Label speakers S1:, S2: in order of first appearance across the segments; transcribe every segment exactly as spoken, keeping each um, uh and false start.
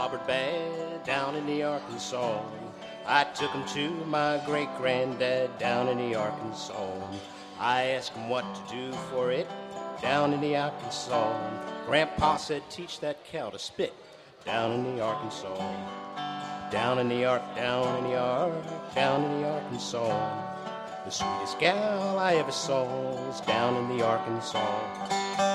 S1: Robert Bad down in the Arkansas. I took him to my great-granddad down in the Arkansas. I asked him what to do for it down in the Arkansas. Grandpa said, teach that cow to spit down in the Arkansas. Down in the Ark, down in the Ark, down in the Arkansas. The sweetest gal I ever saw was down in the Arkansas.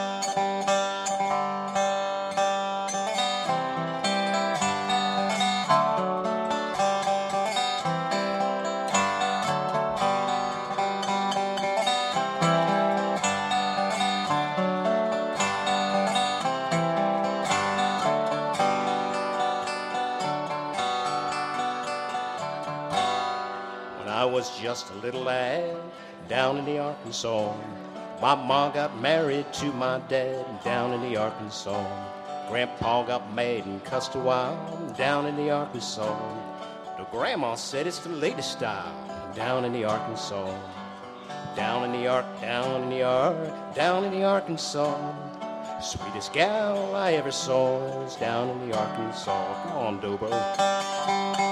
S1: I was just a little lad down in the Arkansas. My ma got married to my dad down in the Arkansas. Grandpa got mad and cussed a while down in the Arkansas. The grandma said it's the latest style down in the Arkansas. Down in the Ark, down in the Ark, down in the Arkansas. Sweetest gal I ever saw was down in the Arkansas. Come on, Dobro.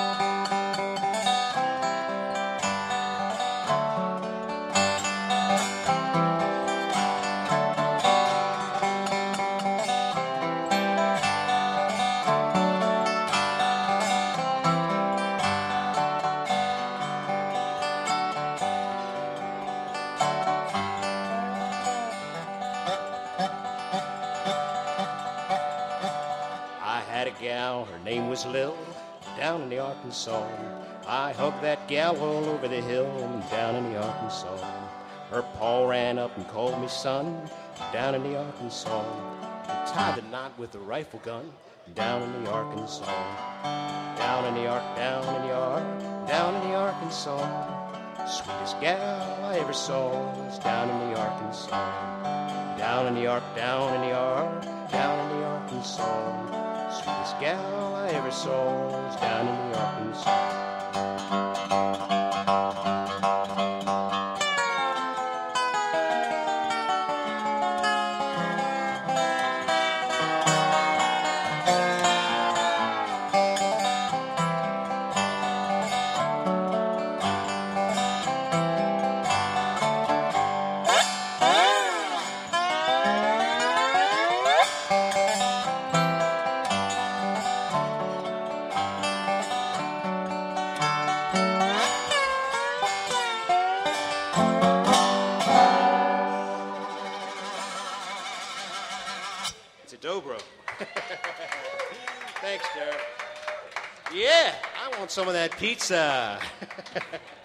S1: I had a gal, her name was Lil, down in the Arkansas. I hugged that gal all over the hill down in the Arkansas. Her paw ran up and called me son down in the Arkansas. He tied the knot with a rifle gun down in the Arkansas. Down in the Ark, down in the Ark, down in the Arkansas. Sweetest gal I ever saw was down in the Arkansas. Down in the Ark, down in the Ark, down in the Arkansas. Sweetest gal I ever saw was down in the Arkansas. It's a dobro. Thanks, Derek. Yeah, I want some of that pizza.